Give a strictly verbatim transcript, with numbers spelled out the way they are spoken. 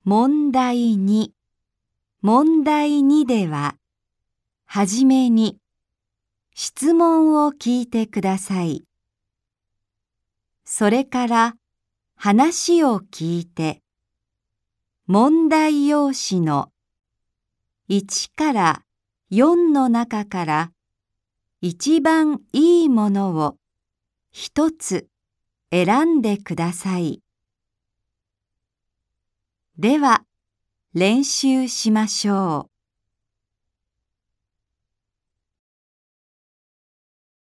問題に、問題にでは、はじめに質問を聞いてください。それから話を聞いて、問題用紙のいちからよんの中から一番いいものを一つ選んでください。では、練習しましょう。